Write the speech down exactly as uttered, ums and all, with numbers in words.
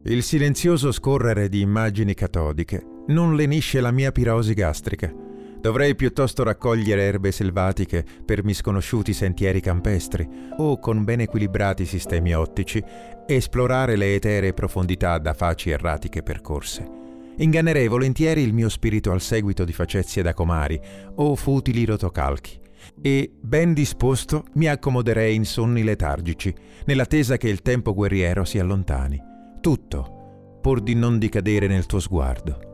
Il silenzioso scorrere di immagini catodiche non lenisce la mia pirosi gastrica. Dovrei piuttosto raccogliere erbe selvatiche per misconosciuti sentieri campestri o, con ben equilibrati sistemi ottici, esplorare le eteree profondità da faci erratiche percorse. Ingannerei volentieri il mio spirito al seguito di facezie da comari o futili rotocalchi e, ben disposto, mi accomoderei in sonni letargici, nell'attesa che il tempo guerriero si allontani. Tutto, pur di non decadere nel tuo sguardo.